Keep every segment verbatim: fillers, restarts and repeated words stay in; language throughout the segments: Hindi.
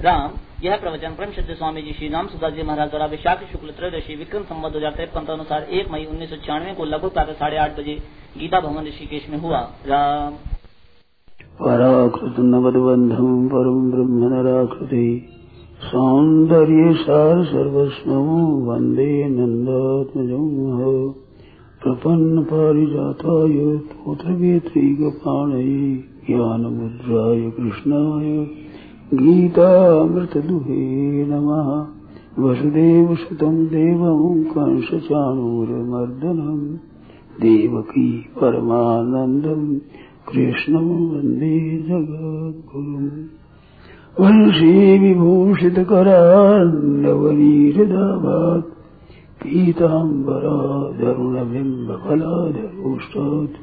राम, यह प्रवचन परम श्रद्धेय स्वामी जी श्री राम सुदास जी महाराज द्वारा विशाख शुक्ल त्रयोदशी विक्रम संवत दो हजार तिरपन अनुसार एक मई उन्नीस सौ छियानवे को लगभग प्रातः साढ़े आठ बजे गीता भवन ऋषिकेश में हुआ। राम। पराकृत नवदबंधम परम ब्रह्म नराकृति सौंदर्य सार सर्वस्व वंदे नंदात्मजं प्रपन्न पारिजाताय तोत्रवेत्रैकपाणये ज्ञानमुद्राय कृष्णाय गीतामृतदुहे नमः। वसुदेवसुतं देवं कंसचाणूरमर्दनं देवकी परमानन्दं कृष्णं वन्दे जगद्गुरुम्। वंशी विभूषितकरान्नवनीरदाभात् पीताम्बराधरुणबिम्बफलाधरोष्टात्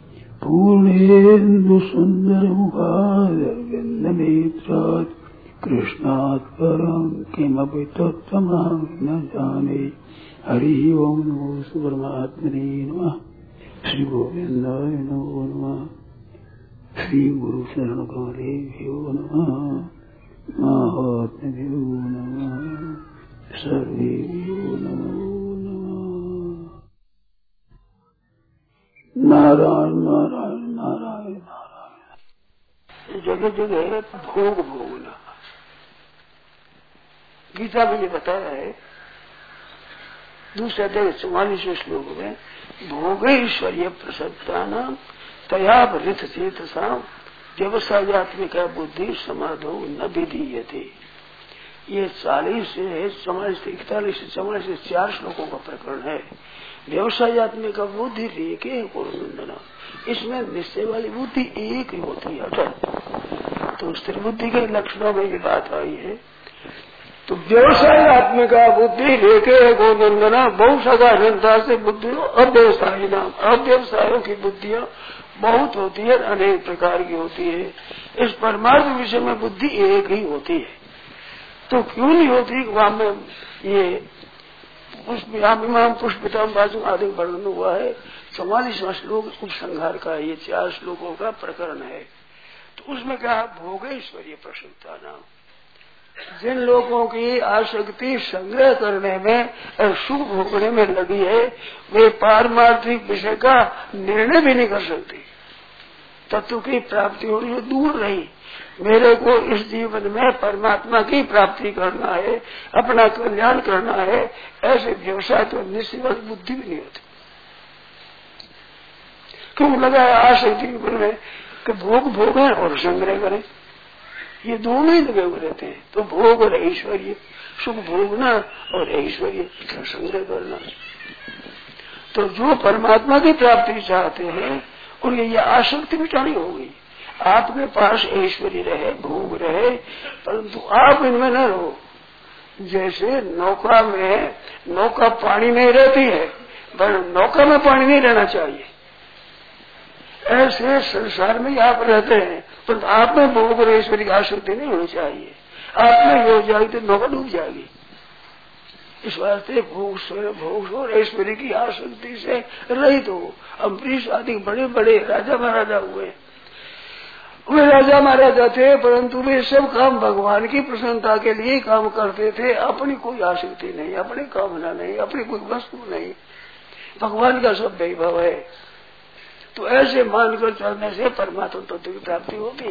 पूर्णेन्दुसुन्दरमुखादरविन्दनेत्रात् कृष्णात् परं किमपि तत्त्वमहं न जाने। हरि ओं नमो परमात्मने नमः। श्री गोविन्दाय नमो नमः। श्री गुरु शरण कमलेभ्यो नमः। महात्म्यो नमः। सर्वेभ्यो नमो नमः। नारायण नारायण नारायण नारायण। जगह जगह भोग भोगना गीता में ये बताया है दूसरे अध्याय चौवालीसवें श्लोक में, भोगैश्वर्य प्रसक्तानां तया वृथ चेतसा व्यवसायात्मिका बुद्धि समाधो न विधीयते। ये चालीस से चौवालीस से इकतालीस से चौवालीस से चार श्लोकों का प्रकरण है। व्यवसायात्मिका बुद्धि एक है पूर्णनंदना, इसमें निश्चय वाली बुद्धि एक ही होती है अटल। तो स्थिर बुद्धि के लक्षणों में ये बात आई है। तो व्यवसायात्मिका बुद्धि लेके गोनंदना बहुत साधारणता से बुद्धि अव्यवसायी नाम अव्यवसायों की बुद्धियां बहुत होती है, अनेक प्रकार की होती है। इस परमार्थ विषय में बुद्धि एक ही होती है। तो क्यों नहीं होती? वहां में ये पुष्पिताम पुष्पिताम बाजू आदि वर्णन हुआ है। चौवालीसवां श्लोक उपसंहार का ये चार श्लोकों का प्रकरण है। तो उसमें कहा भोगेश्वर्य प्रसन्नता नाम, जिन लोगों की आसक्ति संग्रह करने में और सुख भोगने में लगी है, वे पारमार्थिक विषय का निर्णय भी नहीं कर सकते। तत्व की प्राप्ति होनी जो दूर रही, मेरे को इस जीवन में परमात्मा की प्राप्ति करना है, अपना कल्याण करना है, ऐसे व्यवसाय तो निश्चित बुद्धि भी नहीं होती। क्यों लगा है आसक्ति में कि भोग भोगें और संग्रह करें, ये दोनों ही लगे हुए रहते हैं। तो भोग और ऐश्वर्य, सुख भोगना और ऐश्वर्य संग्रह करना। तो जो परमात्मा की प्राप्ति चाहते हैं उनकी ये आसक्ति मिटानी होगी। आपके पास ऐश्वर्य रहे, भोग रहे, परंतु आप इनमें न रहो। जैसे नौका में नौका पानी में रहती है, पर नौका में पानी नहीं रहना चाहिए। ऐसे संसार में आप रहते हैं, परंतु आप में भोग और ऐश्वर्य की आसक्ति नहीं होनी चाहिए। आप में हो जाएगी तो नौका डूब जाएगी। इस वास्ते भोग भोग और ऐश्वर्य की आसक्ति से रहित हो। अम्बरीश आदि बड़े बड़े राजा महाराजा हुए, वे राजा महाराजा थे, परंतु वे सब काम भगवान की प्रसन्नता के लिए काम करते थे। अपनी कोई आसक्ति नहीं, अपनी कामना नहीं, अपनी कोई वस्तु नहीं, भगवान का सब वैभव है। तो ऐसे मानकर चलने से परमात्मा तत्व की प्राप्ति होगी।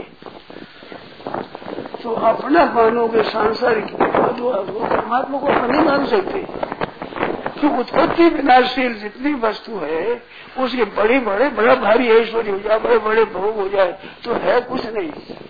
तो अपना मानोगे सांसारिक वो परमात्मा को अपना नहीं मान सकते। तो उत्पत्ति विनाशशील जितनी वस्तु है उसके बड़े बड़े बड़ा भारी ऐश्वर्य हो जाए, बड़े बड़े भोग हो जाए, तो है कुछ नहीं।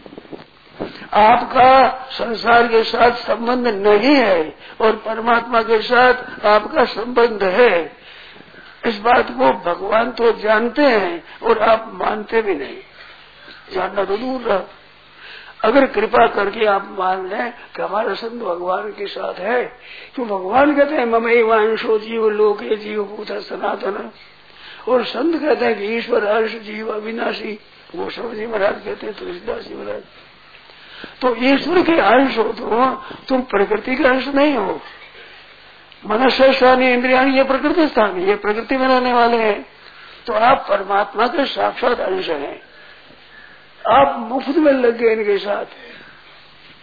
आपका संसार के साथ संबंध नहीं है और परमात्मा के साथ आपका संबंध है। इस बात को भगवान तो जानते हैं और आप मानते भी नहीं। जानना तो दूर रहा। अगर कृपा करके आप मान लें कि हमारा संत भगवान के साथ है, तो भगवान कहते हैं ममैवांशो जीव लोके जीव भूत सनातन, और संत कहते हैं कि ईश्वर अंश जीव अविनाशी। गोस्वामी जी महाराज कहते हैं, तुलसीदास जी महाराज। तो ईश्वर के अंश हो तो तुम प्रकृति के अंश नहीं हो। मनुष्य स्थान इंद्रिया ये प्रकृति स्थान, ये प्रकृति में रहने वाले हैं। तो आप परमात्मा के साक्षात अंश हैं। आप मुफ्त में लग गए इनके साथ।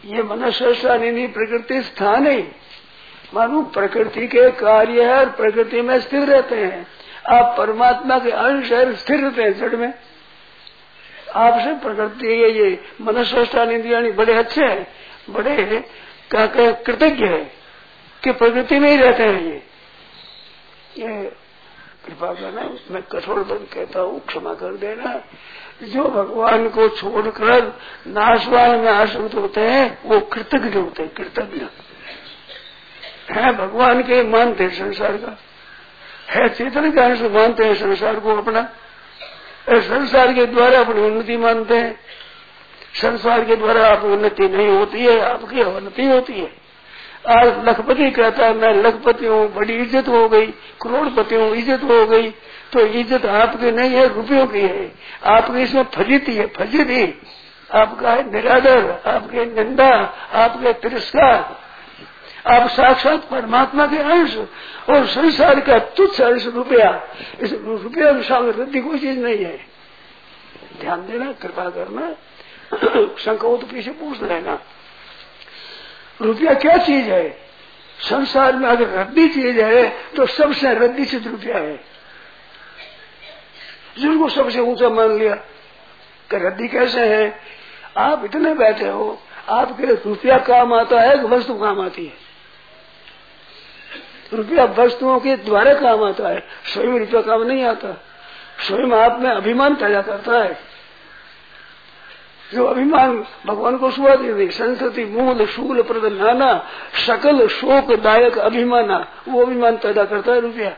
ये मनस्सृष्टा निधि प्रकृति स्थान है। मानो प्रकृति के कार्य है और प्रकृति में स्थिर रहते हैं। आप परमात्मा के अंश है, स्थिर रहते हैं जड़ में। आपसे प्रकृति ये, ये मनस्सृष्टा निधि बड़े अच्छे हैं, बड़े क्या कह कृतज्ञ है कि प्रकृति में ही रहते हैं। ये ये कृपा करना, मैं कठोर बन कहता हूँ, क्षमा कर देना। जो भगवान को छोड़कर नाशवान में आश्रित होते हैं वो कृतज्ञ होते हैं। कृतज्ञ है, भगवान के मानते हैं, संसार का है, चेतन का अंश मानते हैं संसार को अपना। संसार के द्वारा अपनी उन्नति मानते हैं। संसार के द्वारा आपकी उन्नति नहीं होती है, आपकी अवनति होती है। आज लखपति कहता है मैं लखपति हूँ, बड़ी इज्जत हो गई, करोड़पति हूँ, इज्जत हो गई। तो इज्जत आपकी नहीं है, रुपयों की है। आपकी इसमें फजीती है, फजीती आपका है निरादर, आपके निंदा, आपके तिरस्कार। आप साक्षात परमात्मा के अंश और संसार का तुच्छ अंश रुपया। इस रुपया के सामने वृद्धि कोई चीज नहीं है। ध्यान देना, कृपा करना। शंका हो तो पीछे पूछ लेना। रुपया क्या चीज है? संसार में अगर रद्दी चीज है तो सबसे रद्दी चीज रुपया है, जिनको सबसे ऊंचा मान लिया। कि रद्दी कैसे है? आप इतने बैठे हो, आपके लिए रुपया काम आता है कि वस्तु काम आती है? रुपया वस्तुओं के द्वारा काम आता है, स्वयं रुपया काम नहीं आता। स्वयं आप में अभिमान पैदा करता है। जो अभिमान भगवान को सुआ दे, संस्कृति मूल शूल प्रद नाना सकल शोकदायक अभिमाना, वो अभिमान पैदा करता है रुपया।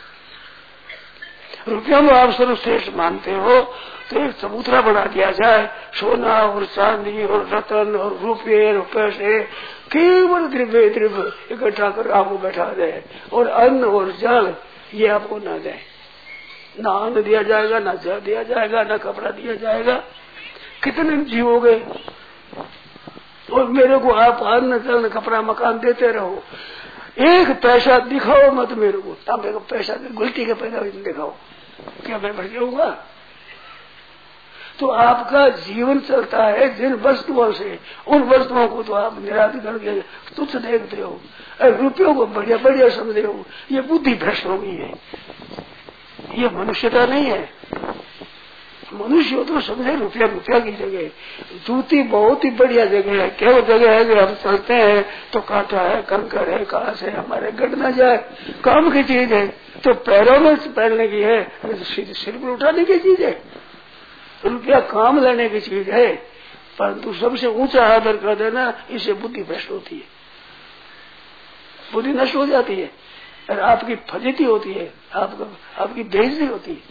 रुपया में आप सर्वश्रेष्ठ मानते हो तो एक चबूतरा बना दिया जाए, सोना और चांदी और रतन और रुपये और पैसे, केवल द्रव्य द्रव्य इकट्ठा कर आपको बैठा दे और अन्न और जल ये आपको ना दे। ना अन्न दिया जाएगा, ना जल दिया जाएगा, ना कपड़ा दिया जाएगा। कितने जीवोगे? और मेरे को आप अन्न जल कपड़ा मकान देते रहो, एक पैसा दिखाओ मत मेरे को। तांबे का पैसा गुलटी के पैसा दिखाओ, क्या मैं भर जाऊंगा? तो आपका जीवन चलता है जिन वस्तुओं से, उन वस्तुओं को तो आप निरादर करके तुच्छ देखते हो, रुपयों को बढ़िया बढ़िया समझते हो। ये बुद्धि भ्रष्ट हो गई है, ये मनुष्यता नहीं है। मनुष्य तो समझे रुपया रुपया की जगह, जूती बहुत ही बढ़िया जगह है। क्या जगह है कि हम चलते हैं तो कांटा है, कंकड़ है, कहाँ से हमारे गड़ ना जाए, काम की चीज है। तो पैरों में पहनने की है, सिर पर उठाने की चीज है। रुपया काम लेने की चीज है, परंतु सबसे ऊंचा आदर कर देना, इससे बुद्धि भ्रष्ट होती है, बुद्धि नष्ट हो जाती है और आपकी फजीती होती है, आपका आपकी बेइज्जती होती है।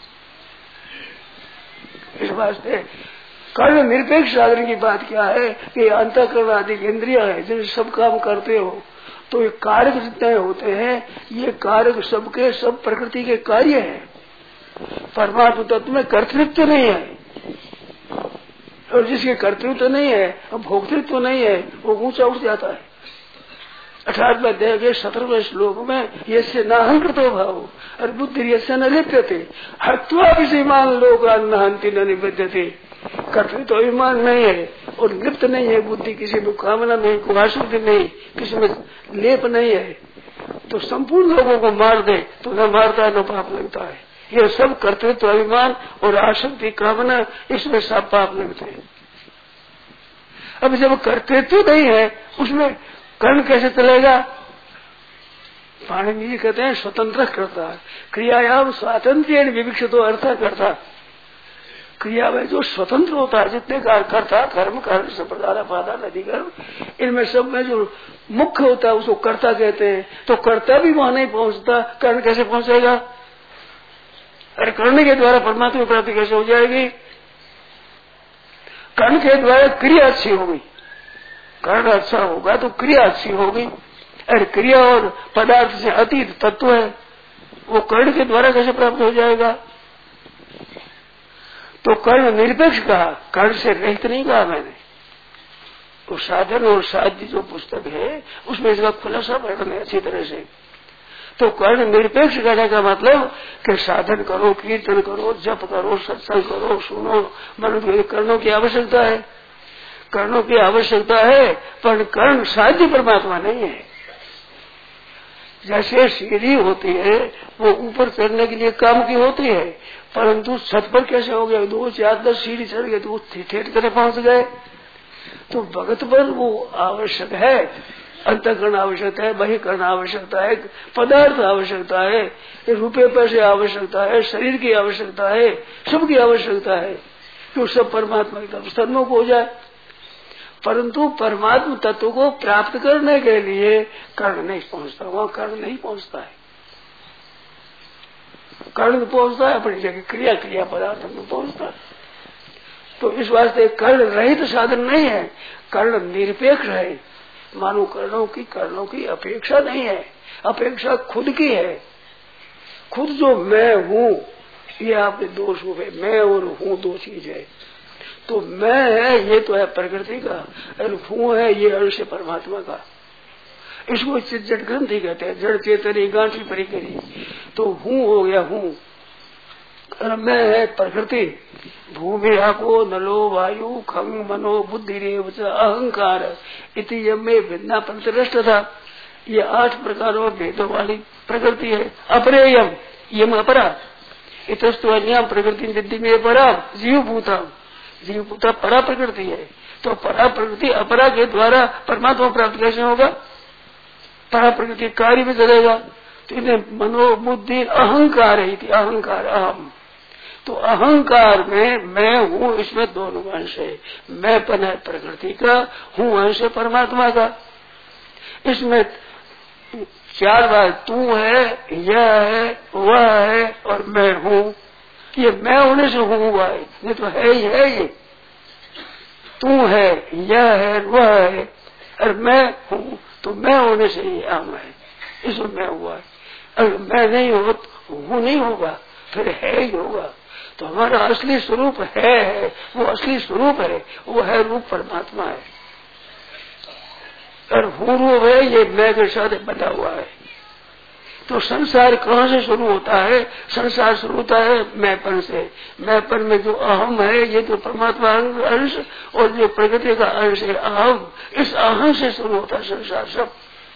इस वास्ते कर्ण निरपेक्ष साधन की बात क्या है कि अंतःकरण आदि इंद्रिया है जिनसे सब काम करते हो, तो ये कारक जितने होते हैं ये कारक सबके सब प्रकृति के कार्य है। परमात्मा तत्व में कर्तृत्व तो नहीं है, और जिसके कर्तृत्व तो नहीं है और भोक्तृत्व तो नहीं है वो ऊंचा उठ जाता है। अठारहवें अध्याय के सत्रहवें श्लोक में ये से नाहंकृतो भाव और बुद्धि ये से न लिप्यते हत्वा विषयमान लोग नहंती न निबद्धते। कर्तृत्व अभिमान नहीं है और लिप्त नहीं है बुद्धि, किसी में कामना नहीं, कुआशुद्धि नहीं, किसी में लेप नहीं है। तो संपूर्ण लोगों को मार दे तो न मारता है न पाप लगता है। ये सब कर्तृत्व अभिमान और आसक्ति कामना, इसमें सब पाप लगते हैं। अब जब कर्तृत्व नहीं है उसमें कर्ण कैसे चलेगा? पाणिनि जी कहते हैं स्वतंत्र करता है, क्रियायाम स्वातंत्र विविक्षितो अर्थ करता। क्रिया में जो स्वतंत्र होता है, जितने कार्य करता, कर्म कर्म संप्रदान अपादान अधिकर्म, इनमें सब में जो मुख्य होता है उसको कर्ता कहते हैं। तो कर्ता भी वहां नहीं पहुंचता, कर्ण कैसे पहुंचेगा? अरे कर्ण के द्वारा परमात्मा प्राप्ति कैसे हो जाएगी? कर्ण के द्वारा क्रिया अच्छी होगी, कर्ण अच्छा होगा तो क्रिया अच्छी होगी। अरे क्रिया और पदार्थ से अतीत तत्व है, वो कर्ण के द्वारा कैसे प्राप्त हो जाएगा? तो कर्ण निरपेक्ष कहा, कर्ण से रहित नहीं कहा मैंने। तो साधन और साध्य जो पुस्तक है उसमें इसका खुलासा वर्णन है अच्छी तरह से। तो कर्ण निरपेक्ष कहने का मतलब कि साधन करो, कीर्तन करो, जप करो, सत्संग करो, सुनो, मन कर्णों की आवश्यकता है। कर्णों की आवश्यकता है, पर कर्ण साध्य परमात्मा नहीं है। जैसे सीढ़ी होती है वो ऊपर चढ़ने के लिए काम की होती है, परंतु छत पर कैसे हो गया, दो चार दस सीढ़ी चढ़ गए तो वो ठेठ करे पहुंच गए। तो भगत पर वो आवश्यक है, अंतःकरण आवश्यकता है, बहिकरण आवश्यकता है, पदार्थ आवश्यकता है, रुपये पैसे आवश्यकता है, शरीर की आवश्यकता है, सबकी आवश्यकता है कि सब परमात्मा की तरफ सन्मुख हो जाए। परंतु परमात्मा तत्व को प्राप्त करने के लिए कर्ण नहीं पहुंचता, वहां कर्ण नहीं पहुंचता है। कर्ण पहुंचता है अपनी जगह क्रिया क्रिया पदार्थ में पहुंचता है। तो इस वास्ते कर्ण रहित साधन नहीं है, कर्ण निरपेक्ष है। मानो कर्णों की कर्णों की अपेक्षा नहीं है, अपेक्षा खुद की है। खुद जो मैं हूँ, ये आपके दो रूप है, मैं और हूँ दो चीज है। तो मैं है ये तो है प्रकृति का, और हूँ है ये अंश है परमात्मा का। इसको जड़ ग्रंथि कहते हैं, जड़ चेतनी गांठी परिकरी। तो हूँ हो गया हूँ, और मैं है प्रकृति, भूमि आपो नलो वायु खंग मनो बुद्धि रेव अहंकार इति यमे भिन्ना पंचरष्ट था। ये आठ प्रकारों भेदों वाली प्रकृति है। अपरेयम यम अपरा इतस्तु अन्यम प्रकृति विद्धि में परा जीव भूता, जीव भूता परा प्रकृति है। तो परा प्रकृति अपरा के द्वारा परमात्मा प्राप्त कैसे होगा, परा प्रकृति कार्य में चलेगा। तो इन्हें मनोबुद्धि अहंकार है, अहंकार अहम। तो अहंकार में मैं हूँ, इसमें दोनों अंश है, मैंपन है प्रकृति का, हूँ अंश है परमात्मा का। इसमें चार बार तू है, यह है, वह है और मैं हूँ। ये मैं होने से हूँ हुआ है, ये तो है ही है। ये तू है, यह है, वह है और मैं हूँ, तो मैं होने से ये आम है, इसमें मैं हुआ है। अगर मैं नहीं हो तो हूँ नहीं होगा, फिर है ही होगा। तो हमारा असली स्वरूप है, है वो असली स्वरूप है, वो है रूप परमात्मा है। और हूँ रूप है, ये मैं के साथ बना हुआ है। तो संसार कहाँ से शुरू होता है, संसार शुरू होता है मैंपन से। मैंपन में जो अहम है, ये तो परमात्मा अंश, और जो प्रकृति का अंश है अहम, इस अहम से शुरू होता है संसार सब।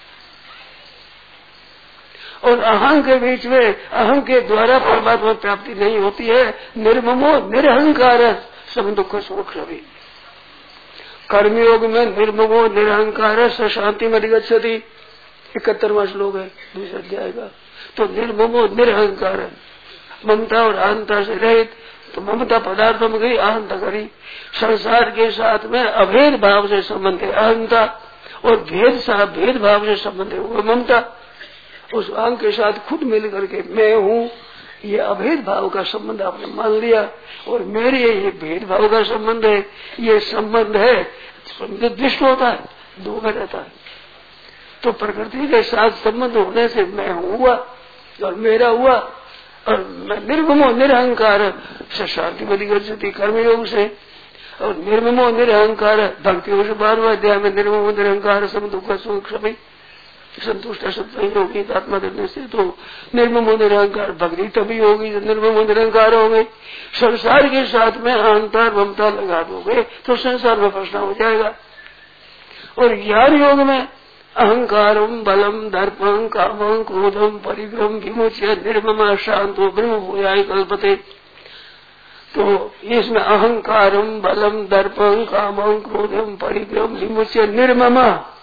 और अहम के बीच में, अहम के द्वारा परमात्मा प्राप्ति नहीं होती है। निर्ममो निरहंकार सब दुख सुख सभी। कर्मयोग में निर्ममो निरहंकार स शांति में अधिगच्छति, इकहत्तरवां श्लोक है दूसरे अध्याय का। तो निर्ममो निरहंकार, ममता और अहंता से रहित। तो ममता पदार्थों में गई, अहंता करी। संसार के साथ में अभेद भाव से संबंध है अहंता, और भेद सा भेद भाव से संबंध है वो ममता। उस अहम के साथ खुद मिल करके मैं हूँ, ये अभेद भाव का संबंध आपने मान लिया, और मेरे ये भेद भाव का संबंध है। ये संबंध है दृष्ट होता है, दो में रहता है। तो प्रकृति के साथ संबंध होने से मैं हुआ और मेरा हुआ, और मैं निर्ममो निरहंकार से शांति बधिगच्छति कर्मयोग से, और निर्ममो निरहंकार भक्ति वर्ष बारहवें अध्याय में निर्ममो निरहंकार सब दुख सुख सभी संतुष्ट असत होगी आत्मा करने से। तो निर्ममो निरहंकार भक्ति तभी होगी जब निर्ममो निरहंकार होंगे। संसार के साथ में अहंकार ममता लगा दोगे तो संसार में फंसना हो जाएगा। और ज्ञान योग में अहंकारम बलम दर्पम कामं क्रोधम परिग्रम विमुच्य निर्मम शांतो ब्रह्म भूयाय कल्पते। तो इसमें अहंकारम बलम दर्पम कामं क्रोधम परिग्रम विमुच्य निर्मम।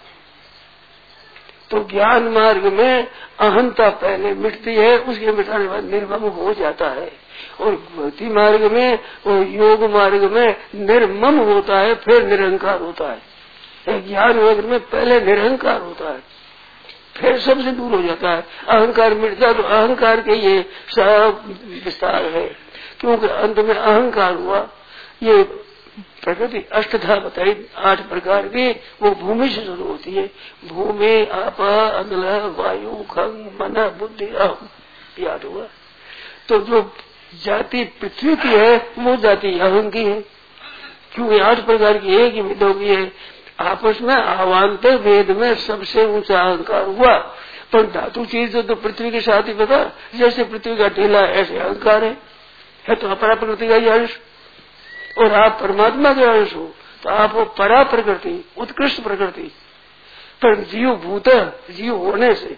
तो ज्ञान मार्ग में अहंता पहले मिटती है, उसके मिटाने के बाद निर्मम हो जाता है। और भक्ति मार्ग में और योग मार्ग में निर्मम होता है, फिर निरंकार होता है। ज्ञान मार्ग में पहले निरंकार होता है, फिर सबसे दूर हो जाता है। अहंकार मिटता है तो अहंकार के ये सब विस्तार है, क्योंकि अंत में अहंकार हुआ। ये प्रकृति अष्टधा बताई आठ प्रकार की, वो भूमि से शुरू होती है। भूमि आप अनल वायु खंग मन बुद्धि अहम, याद हुआ। तो जो जाति पृथ्वी की है वो जाति अहम की है, क्योंकि आठ प्रकार की एक ही विधों की है। आपस में आवांतर भेद में सबसे ऊंचा अहंकार हुआ। पर धातु चीज तो पृथ्वी के साथ ही पता, जैसे पृथ्वी का ढीला ऐसे अहंकार है, है तो अपरा प्रकृति का ही अंश। और आप परमात्मा के अंश हो, तो आप वो परा प्रकृति, उत्कृष्ट प्रकृति, पर जीव भूत, जीव होने से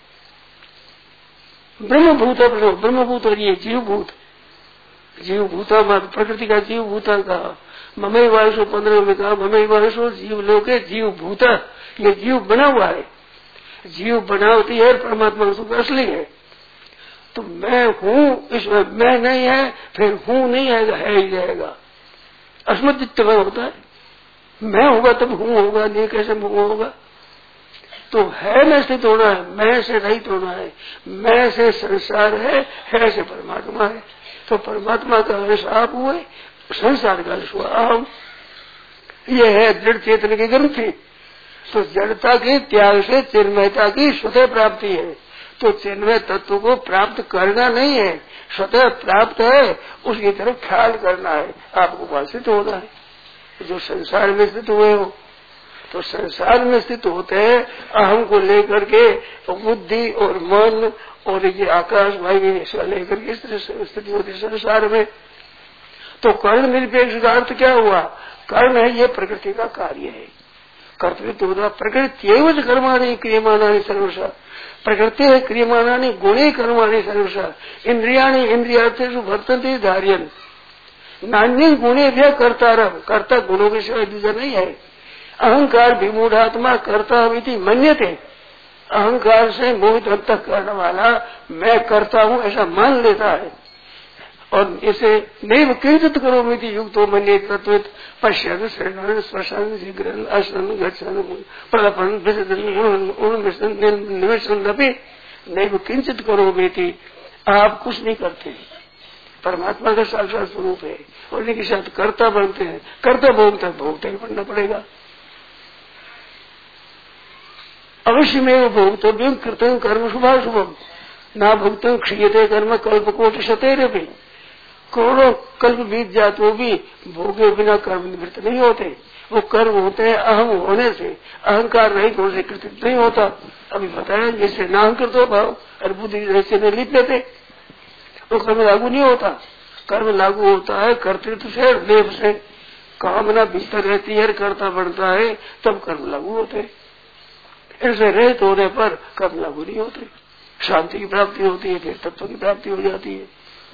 ब्रह्मभूत, ब्रह्मभूत और ये जीव भूत, जीव भूता प्रकृति का जीव भूता कहा, ममई वायसो पंद्रह में कहा ममई वायसो जीव लोके जीव भूता, ये जीव बना हुआ है, जीव बनावटी है, परमात्मा सुख असली है। तो मैं हूँ, इसमें मैं नहीं है, फिर हूँ नहीं आएगा, है ही रहेगा, अस्मदित्व होता है। मैं होगा तब हूँ होगा, नहीं कैसे हूँ होगा। तो है में स्थित होना है, मैं से रहित होना है, मैं से संसार है, है से परमात्मा है। तो परमात्मा का अंश आप हुए, संसार का अंश हुआ अहम। ये है दृढ़ चेतन की ग्रंथि। तो जड़ता के त्याग से चिन्मयता की स्वतः प्राप्ति है। तो चिन्मय तत्व को प्राप्त करना नहीं है, स्वतः प्राप्त है, उसकी तरफ ख्याल करना है, आपको वहां स्थित होना है। जो संसार में स्थित हुए हो, तो संसार में स्थित होते हैं अहम को लेकर के, बुद्धि और मन और ये आकाश वायु लेकर के स्थिति होती संसार में। तो कर्ण निरपेक्ष का अर्थ क्या हुआ? कर्ण है ये प्रकृति का कार्य है, कर्तृत्व होता प्रकृति कर्माणी क्रियमाणानि सर्वशः, प्रकृति है क्रियमाणानि गुणे कर्माणि सर्वशः, इंद्रियाणि इंद्रियार्थेषु वर्तन्ते धार्यन्, नान्य गुणे भ्य कर्तारम्, कर्ता गुणों के सिवाय दूसरा नहीं है। अहंकार विमूढ़ात्मा कर्ता इति मन्यते, अहंकार से मोहित अंतः करने वाला मैं करता हूँ ऐसा मान लेता है। और इसे नैव किंचित करोमीति युक्तो मन्ये तत्वित् पश्यन् शृण्वन् स्पर्शन् जिघ्रन् अश्नन् गच्छन् प्रलपन् विसर्जन् उन्मिषन् निमिषन् अपि नैव किंचित करोमीति, आप कुछ नहीं करते, परमात्मा का साक्षात स्वरूप है और उनके साथ कर्ता बनते हैं, कर्ता बोलता भोगता ही बनना पड़ेगा। अवश्य में वो भोक्तव्यम कृतं कर्म शुभाशुभम ना भुगतं क्षीयते कर्म कल्पकोटि शतेरपि, करोड़ों कल्प बीत जाए तो भी भोगे बिना कर्म निवृत्त नहीं होते। वो कर्म होते हैं अहम होने से, अहंकार रहित होने से कृतित नहीं होता। अभी बताया जैसे नाहंकृत हो भाव और बुद्धि जैसे में लिप लेते, वो कर्म लागू नहीं होता। कर्म लागू होता है कर्तृत्व से, लेप से, कामना भीतर रहती है, कर्ता बनता है, तब कर्म लागू होते। ऐसे रहित होने पर कर्म लागू नहीं होते, शांति की प्राप्ति होती है, फिर तत्व की प्राप्ति हो जाती है।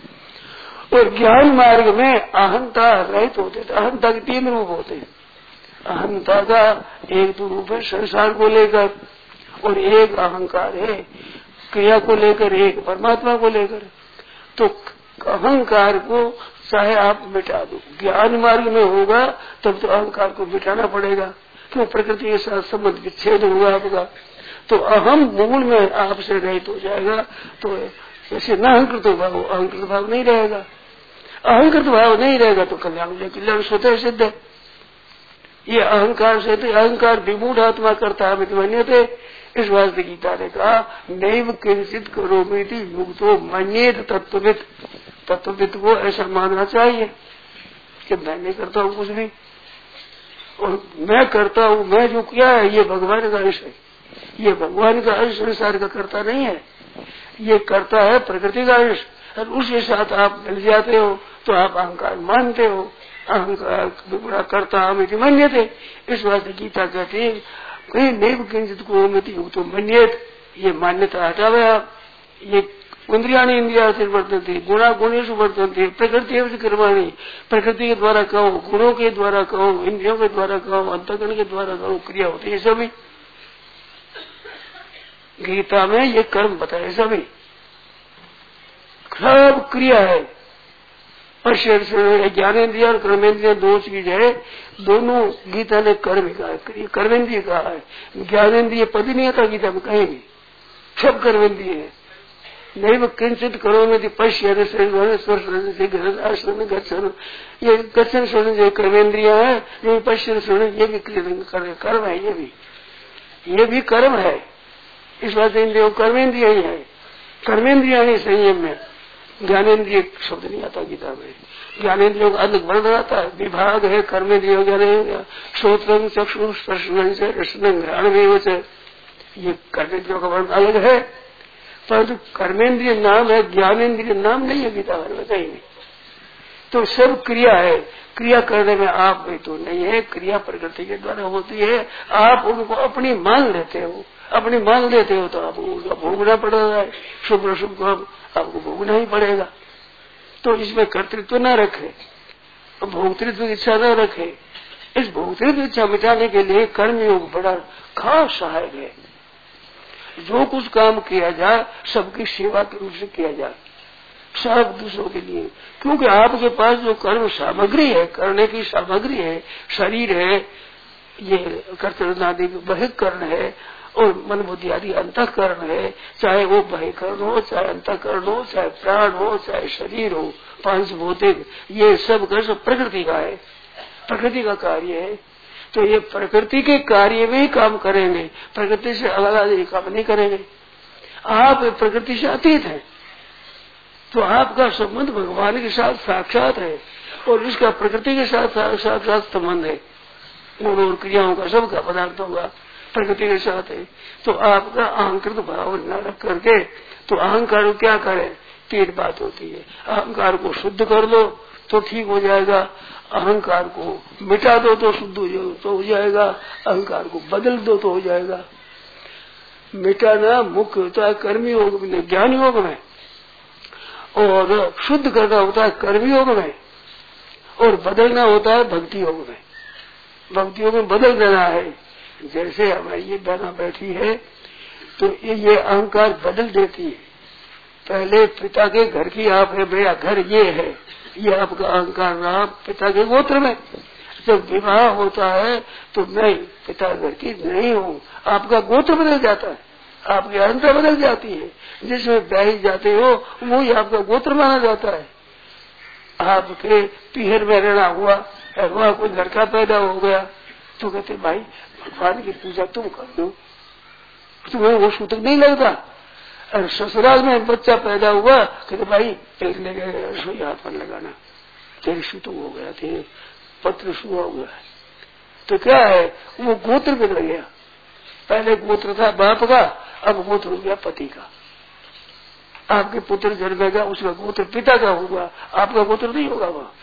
और ज्ञान मार्ग में अहंता रहित होते, तो अहंता के तीन रूप होते हैं। अहंता का एक तो रूप है संसार को लेकर, और एक अहंकार है क्रिया को लेकर, एक परमात्मा को लेकर। तो अहंकार को चाहे आप मिटा दो, ज्ञान मार्ग में होगा तब तो अहंकार को मिटाना पड़ेगा, क्यों प्रकृति के साथ संबंध विच्छेद हुआ आपका। तो अहम मूल में आपसे रहित हो जाएगा, तो ऐसे न अहंकृत भाव, अहंकृत भाव नहीं रहेगा। अहंकृत भाव नहीं रहेगा तो कल्याण कल्याण स्वतः सिद्ध है। ये अहंकार से तो अहंकार विमूढ़ आत्मा करता है मन्यते, इस वास्ते गीता ने कहा नैव किंचित करोमीति युक्तो मन्येत तत्वविद, तत्वविद को ऐसा मानना चाहिए कि मैं नहीं करता हूँ कुछ भी, और मैं करता हूँ, मैं जो किया है ये भगवान का अंश है, ये भगवान का अंश संसार का करता नहीं है, ये करता है प्रकृति का अंश। और उसके साथ आप मिल जाते हो तो आप अहंकार मानते हो, अहंकार बड़ा करता हम मन्यते। इस वास्ते गीता कहती है कहीं नैव किंचित करोमीति युक्तो मन्येत, ये मान्यता हटावे आप। ये इंद्रियाणि इंद्रियार्थेषु वर्तन्ते, गुणा गुणेषु वर्तन्ते, प्रकृति एवं कर्माणि, प्रकृति के द्वारा कहो, गुणों के द्वारा कहो, इंद्रियों के द्वारा कहो, अंतःकरण के द्वारा कहो, क्रिया होती है सभी। गीता में ये कर्म बताए सभी, सब क्रिया है। पश्य ज्ञानेन्द्रिय और कर्मेंद्रिय दो चीज है, दोनों गीता ने कर्म कहा है, कर्मेंद्रिय कहा है। ज्ञानेन्द्रिय पद नहीं आता गीता में कहीं भी, सब कर्मेंद्रिय है। नैव किंचित करोमीति पश्य आश्रम गच्छन, ये गच्छन स्वर्ण जो कर्मेंद्रिय है, ये पश्य स्वर्ण ये भी कर्म है, ये भी ये भी कर्म है। इस बात इंद्रियों कर्मेंद्रिय ही है, कर्मेंद्रिय संयम में। ज्ञानेन्द्रिय शब्द नहीं आता गीता में, ज्ञानेन्द्रियों का अलग वर्ण आता है, विभाग है कर्मेंद्रियों ज्ञानेन्द्रिय श्रोत्रं चक्षु स्पर्शनं च रसनं घ्राणमेव च, ये कर्मेंद्रियों का वर्ण अलग है, परंतु कर्मेंद्रिय नाम है, ज्ञानेन्द्रिय नाम नहीं है गीता में कहीं भी। तो सब क्रिया है, क्रिया करने में आप भी तो नहीं है, क्रिया प्रकृति के द्वारा होती है। आप उनको अपनी मान लेते हो, अपनी मान लेते हो तो आपको उनका भोगना पड़ रहा है, शुभ अशुभ को आपको भोगना ही पड़ेगा। तो इसमें कर्तृत्व न रखे, भोक्तृत्व की इच्छा न रखे। इस भोक्तृत्व इच्छा मिटाने के लिए कर्मयोग बड़ा खास सहायक है। जो कुछ काम किया जाए सबकी सेवा के रूप से किया जाए, सब दूसरों के लिए। क्योंकि आपके पास जो कर्म सामग्री है, करने की सामग्री है, शरीर है, ये कर्तव्यादि बहिकरण है और मन बुद्धि आदि अंतःकरण है, चाहे वो बहिकरण हो, चाहे अंतःकरण हो, चाहे प्राण हो, चाहे शरीर हो, पांच भौतिक, ये सब का सब प्रकृति का है, प्रकृति का कार्य है। तो ये प्रकृति के कार्य में ही काम करेंगे, प्रकृति से अलग अलग काम नहीं करेंगे। आप प्रकृति से अतीत हैं, तो आपका संबंध भगवान के साथ साक्षात है और इसका प्रकृति के साथ साक्षात संबंध है। गुण और क्रियाओं का, सबका, पदार्थों का प्रकृति के साथ है। तो आपका अहंकृत भाव न रख करके, तो अहंकार क्या करे, तीन बात होती है। अहंकार को शुद्ध कर दो तो ठीक हो जाएगा, अहंकार को मिटा दो तो शुद्ध हो जाएगा, तो हो जाएगा, अहंकार को बदल दो तो हो जाएगा। मिटाना मुख्य होता है कर्मी योग में, ज्ञान योग में, और शुद्ध करना होता है कर्मी योग में, और बदलना होता है भक्ति योग में। भक्ति योग में बदल देना है। जैसे हमारी ये बहना बैठी है तो ये, ये अहंकार बदल देती है। पहले पिता के घर की आप है, मेरा घर ये है, ये आपका अहंकार रहा पिता के गोत्र में। जब विवाह होता है तो मैं पिता घर की नहीं हूँ, आपका गोत्र बदल जाता है, आपकी अहंता बदल जाती है। जिसमें ब्याही जाते हो वही आपका गोत्र माना जाता है। आपके पीहर में रहना हुआ, वहाँ कोई लड़का पैदा हो गया तो कहते भाई भगवान की पूजा तुम कर दो, तुम्हें वो सूतक नहीं लगता। और ससुराल में बच्चा पैदा हुआ कहते भाई एक लेके रसोई हाथ पर लगाना, तेरी सूतक हो गया, तेरे पत्र सुहा हो गया। तो क्या है, वो गोत्र बदल गया। पहले गोत्र था बाप का, अब गोत्र हो गया पति का। आपके पुत्र जन्मेगा, उसका गोत्र पिता का होगा, आपका गोत्र नहीं होगा। वह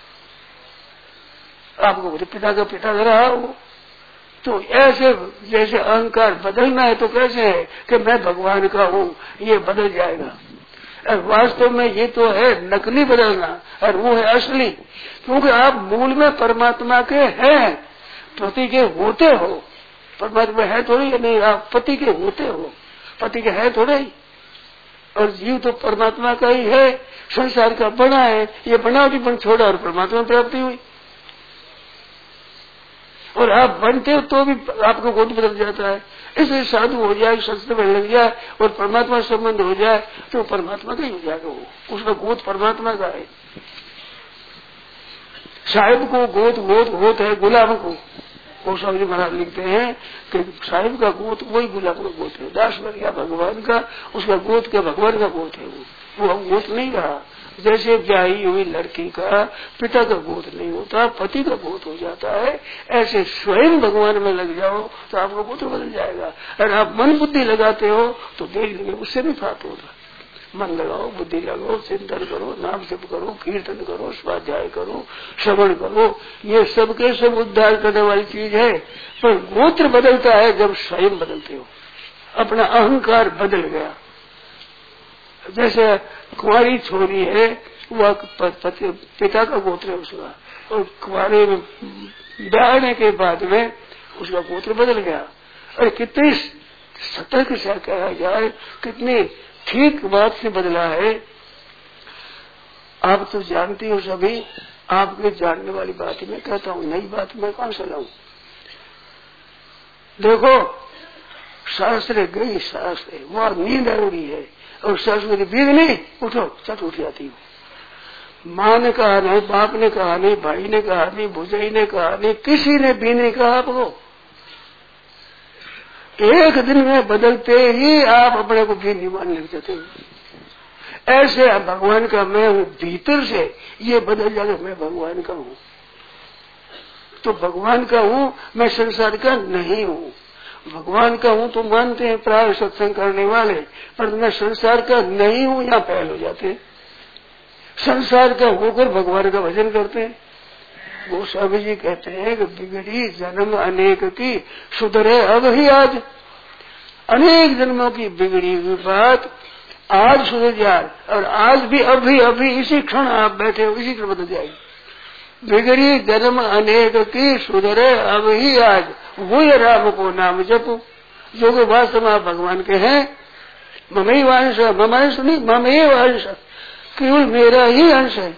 आपको गोत्र पिता का पिता रहा हो। तो ऐसे जैसे अहंकार बदलना है तो कैसे है कि मैं भगवान का हूँ, ये बदल जाएगा। और वास्तव में ये तो है नकली बदलना, और वो है असली। क्योंकि आप मूल में परमात्मा के हैं, पति के होते हो। परमात्मा है थोड़ी नहीं, आप पति के होते हो, पति के है थोड़े ही। और जीव तो परमात्मा का ही है, संसार का बना है। ये बनावटीपन छोड़ा और परमात्मा प्राप्ति हुई। और आप बनते हो तो भी आपका गोत्र बदल जाता है। इसलिए साधु हो जाए, संस्कृत में लग जाए और परमात्मा संबंध हो जाए तो परमात्मा का ही हो जाएगा। वो उसका गोत्र परमात्मा का है। साहिब को गोत गोत गोत है गुलाम को। गोस्वामी जी महाराज लिखते हैं कि साहिब का गोत वही गुलाम का गोत है। दास बन गया भगवान का, उसका गोत क्या भगवान का गोत है। वो वो गोत नहीं रहा। जैसे ब्याही हुई लड़की का पिता का गोत नहीं होता, पति का गोत हो जाता है। ऐसे स्वयं भगवान में लग जाओ तो आपका गोत्र बदल जाएगा। अगर आप मन बुद्धि लगाते हो तो देख लेंगे उससे भी प्राप्त होगा। मन लगाओ, बुद्धि लगाओ, चिंतन करो, नाम जप करो, कीर्तन करो, स्वाध्याय करो, श्रवण करो, ये सब के सब उद्धार करने वाली चीज है। पर गोत्र बदलता है जब स्वयं बदलते हो। अपना अहंकार बदल गया। जैसे कुंवारी छोरी है, वह पिता का गोत्र है उसका, और कुंवारे में ब्याहने के बाद में उसका गोत्र बदल गया। और कितनी सतर्क से कहा जाए, कितनी ठीक बात से बदला है। आप तो जानती हो सभी, आपके जानने वाली बात मैं कहता हूँ, नई बात मैं कौन सा लाऊं। देखो शास्त्र गई, शास्त्र वह नींद जरूरी है, और शास्त्र बीग नहीं उठो, चट उठ जाती हूँ। माँ ने कहा नहीं, बाप ने कहा नहीं, भाई ने कहा नहीं, भुजाई ने कहा नहीं, किसी ने भी नहीं कहा आपको। एक दिन में बदलते ही आप अपने को भी नहीं मान लग जाते। ऐसे भगवान का मैं हूँ, भीतर से ये बदल जाएगा मैं भगवान का हूँ। तो भगवान का हूँ, मैं संसार का नहीं हूँ। भगवान का हूँ तो मानते हैं प्राय सत्संग करने वाले, पर मैं संसार का नहीं हूँ, यहाँ पहल हो जाते हैं। संसार का होकर भगवान का भजन करते हैं। गोस्वामी जी कहते हैं कि बिगड़ी जन्म अनेक की सुधरे अब ही आज। अनेक जन्मों की बिगड़ी हुई बात आज सुधर जाए, और आज भी अभी अभी इसी क्षण आप बैठे हो, इसी क्षण बदल जाएगी। बिगड़ी जन्म अनेक की सुधरे अब ही आज, वही राम को नाम जपो, जो कि वास्तव में आप भगवान के हैं। ममई वांश, ममांश नहीं, ममे वांश, केवल मेरा ही अंश है।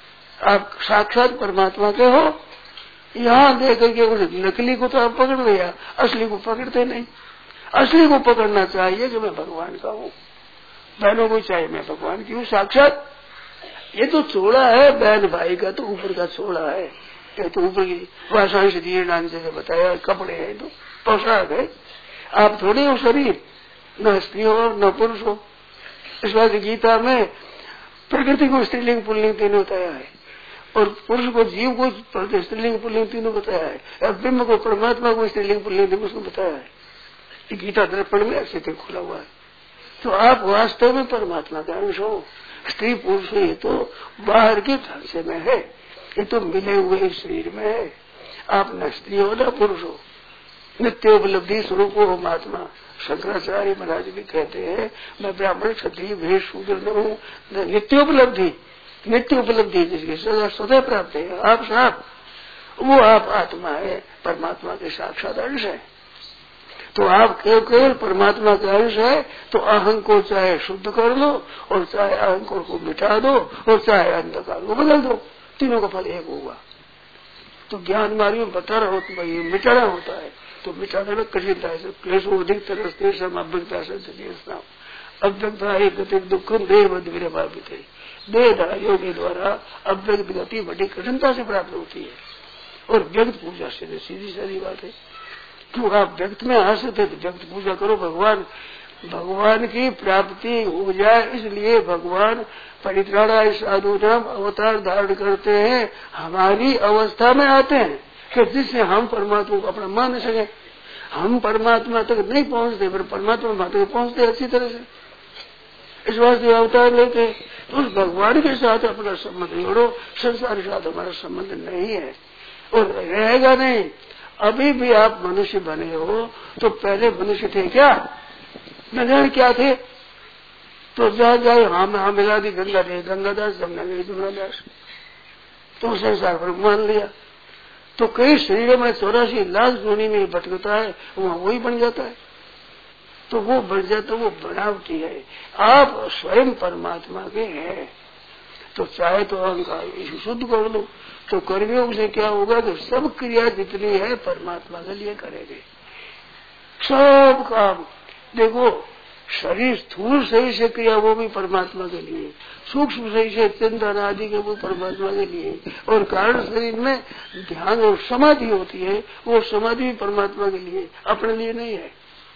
आप साक्षात परमात्मा के हो। यहाँ देकर के उस नकली को तो आप पकड़ लिया, असली को पकड़ते नहीं। असली को पकड़ना चाहिए कि मैं भगवान का हूँ। बहनों को चाहिए मैं भगवान की हूँ साक्षात। ये तो छोड़ा है बहन भाई का, तो ऊपर का छोड़ा है। ये तो ऊपर की भाषा से दिए नाम से बताया, कपड़े है तो पोशाक है। आप थोड़े हो शरीर, न स्त्री हो न पुरुष हो। इस बात गीता में प्रकृति को स्त्रीलिंग पुल्लिंग तीनों बताया है, और पुरुष को जीव को स्त्रीलिंग पुल्लिंग तीनों बताया है, और ब्रह्म को परमात्मा को स्त्रीलिंग पुल्लिंग उसको बताया है। गीता दर्पण में ऐसे खुला हुआ है। तो आप वास्तव में परमात्मा का अंश हो। स्त्री पुरुष ये तो बाहर के ढांचे में है, ये तो मिले हुए शरीर में है। आप न स्त्री हो न पुरुष हो, नित्योपलब्धि स्वरूप हो महात्मा। शंकराचार्य महाराज भी कहते हैं मैं ब्राह्मण क्षत्रिय भेष शूद्र न हूँ, नित्योपलब्धि, नित्य उपलब्धि जिसकी सदा स्वतः प्राप्त है आप साहब, वो आप आत्मा है, परमात्मा के साक्षात अंश है। तो आप केवल परमात्मा का अंश है, तो अहंकार को चाहे शुद्ध कर लो, और चाहे अहंकार को मिटा दो, और चाहे अंधकार को बदल दो, तीनों का फल एक होगा। तो ज्ञान मार्ग में बताना होता है, ये मिटाना होता है, तो मिटाने में कठिनता है। क्लेशो अधिक तरसते सम अव्यक्ता से अव्यक्ता एक गति दुखम देह विरभावित है। देह धारियों के द्वारा अव्यक्त गति बड़ी कठिनता से प्राप्त होती है, और व्यक्त पूजा से सीधी सारी बात है। क्यों आप व्यक्त में आ सकते तो व्यक्त पूजा करो, भगवान भगवान की प्राप्ति हो जाए, इसलिए भगवान परित्राणाय साधु नाम अवतार धारण करते हैं, हमारी अवस्था में आते हैं कि जिससे हम परमात्मा को अपना मान सके। हम परमात्मा तक नहीं पहुंचते, पर परमात्मा तक पहुंचते अच्छी तरह से, इस वास्ते अवतार लेते। तो उस भगवान के साथ अपना संबंध जोड़ो, संसार के साथ हमारा संबंध नहीं है और रहेगा नहीं। अभी भी आप मनुष्य बने हो, तो पहले मनुष्य थे क्या? न जाने क्या थे। तो जहाँ जाए हाँ हाँ मिला दी गंगा थे गंगादास, गंगा गई जमुनादास, तो संसार पर मान लिया। तो कई शरीरों में चौरासी लाख जोनी में भटकता है, वहाँ वही बन जाता है। तो वो बन जाता, वो बनावटी है। आप स्वयं परमात्मा के हैं, तो चाहे तो अहंकार शुद्ध कर लो। तो कर्मियों से क्या होगा कि सब क्रिया जितनी है परमात्मा के लिए करेंगे, सब काम। देखो शरीर स्थूल सही से क्रिया वो भी परमात्मा के लिए, सूक्ष्म सही से चिंतन आदि के वो परमात्मा के लिए, और कारण शरीर में ध्यान और समाधि होती है, वो समाधि भी परमात्मा के लिए, अपने लिए नहीं है।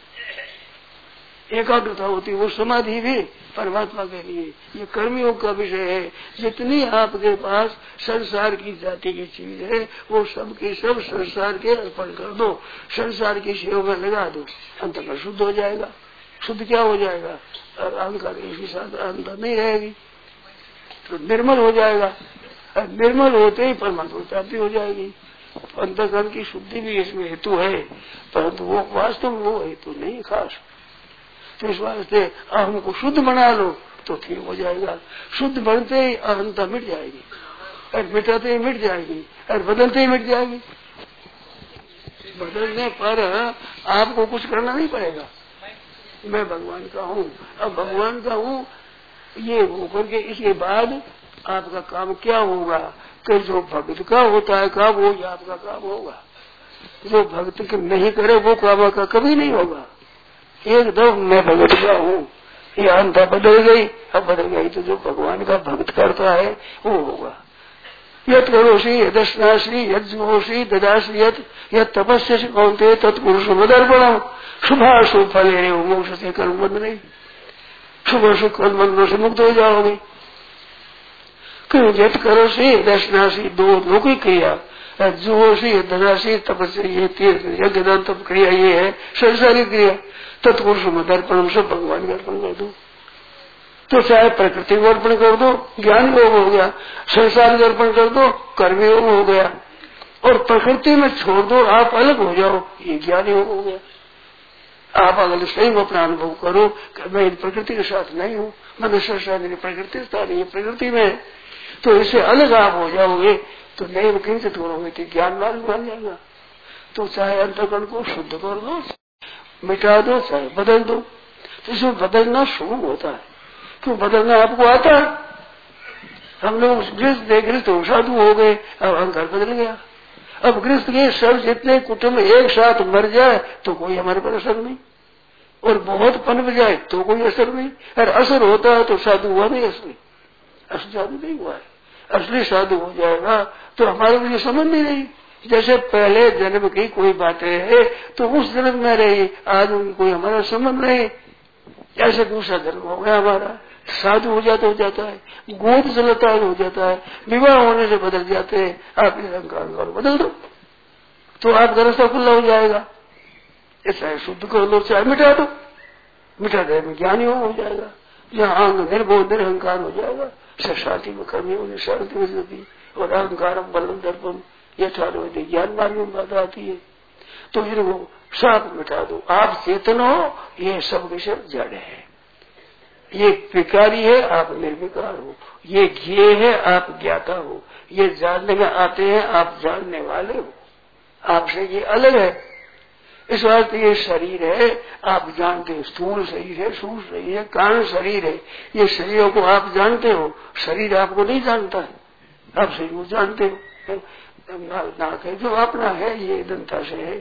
एकाग्रता होती है, वो समाधि भी परमात्मा के लिए। ये कर्मयोग का विषय है। जितनी आपके पास संसार की जाति की चीज है, वो सब की सब संसार के अर्पण कर दो, संसार की सेवा में लगा दो, अंतःकरण शुद्ध हो जाएगा। शुद्ध क्या हो जाएगा? अहंकार इसी साथ अंतर नहीं रहेगी, तो निर्मल हो जाएगा। निर्मल होते ही परमात्मा प्राप्ति हो जाएगी। अंतःकरण की शुद्धि भी इसमें हेतु है, परंतु वो वास्तव में वो हेतु नहीं खास। तो इस वास्ते अहम को शुद्ध बना लो तो ठीक हो जाएगा। शुद्ध बनते ही अहंता मिट जाएगी, और मिटाते ही मिट जाएगी, और बदलते ही मिट जाएगी। बदलने पर आपको कुछ करना नहीं पड़ेगा। मैं भगवान का हूँ, अब भगवान का हूँ ये होकर के इसके बाद आपका काम क्या होगा कि जो भक्त का होता है काम वो आपका काम होगा। जो भक्त के नहीं करे वो काम का कभी नहीं होगा। एकदम मैं भगत का हूँ, ये अंधा बदल गई, अब बदल गई तो जो भगवान का भक्त करता है वो होगा। यद करोषि यदस्नाश्री यद जुहोषि ददाश्री यद यद तपस्या से कौनते तत्पुरुष मदर्पणम शुभाशुभ फले मोक्ष से कर्म बंद नहीं। शुभ शुभ कर्म बंधनों से मुक्त हो जाओगे। क्यों? यद करोषि यदस्नाश्री दो नौकरी क्रिया, जुहोषि ददाश्री तपस्या, ये तीर्थ यज्ञ दान तप क्रिया ये है संसारिक क्रिया। तत्पुरुष में दर्पण सब भगवान का अर्पण कर दो। तो चाहे प्रकृति को अर्पण कर दो, ज्ञान योग हो गया, संसार को अर्पण कर दो, कर्म योग हो गया, और प्रकृति में छोड़ दो, आप अलग हो जाओ, ये ज्ञान योग हो गया। आप अगर स्वयं अपना अनुभव करो कि मैं इन प्रकृति के साथ नहीं हूँ, मैं संसार मेरी प्रकृति साथ नहीं, प्रकृति में, तो इससे अलग आप हो जाओगे, तो नहीं किंचित करोगे तो ज्ञान मार्ग बन जाएगा। तो चाहे अंतःकरण को शुद्ध कर दो, मिटा दो, चाहे बदल दो, तो इसमें बदलना शुरू होता है। क्यों बदलना आपको आता है? हम लोग गृहस्थ गृहस्थ तो साधु हो गए, अब अहंकार बदल गया। अब गृहस्थ के सब जितने कुटुंब एक साथ मर जाए तो कोई हमारे पर असर नहीं, और बहुत पनप जाए तो कोई असर नहीं। अगर असर होता है तो साधु हुआ नहीं, असली असली साधु नहीं हुआ है। असली साधु हो जाएगा तो हमारे लिए समझ नहीं रही। जैसे पहले जन्म की कोई बातें है तो उस जन्म में रही, आज उनकी कोई हमारा संबंध नहीं, ऐसे दूसरा जन्म हो गया हमारा। साधु हो जाता हो जाता है, गोद चलता हो जाता है, विवाह होने से बदल जाते हैं। आप अहंकार बदल दो तो आप रास्ता खुला हो जाएगा। चाहे शुद्ध कर लो, चाहे मिटा दो, मिटा दे में ज्ञानी हो जाएगा। जहाँ अंग निर्बोध निरहंकार हो जाएगा, शांति में कर्मी होने शांति हो जाती, और अहंकार बलम दर्पण यथार्थ ज्ञान मार्ग में बाधा आती है। तो इनको साफ मिटा दो। आप चेतन हो, ये सब विषय जड़ है, ये विकारी है, आप निर्विकार हो, ये ज्ञेय है, आप ज्ञाता हो, ये जानने में आते हैं, आप जानने वाले हो, आपसे ये अलग है। इस वास्ते ये शरीर है, आप जानते हो, स्थूल शरीर है, सूक्ष्म शरीर है, कारण शरीर है, ये शरीरों को आप जानते हो, शरीर आपको नहीं जानता है, आप शरीर को जानते हो। नाक है जो अपना है, ये दंता से है,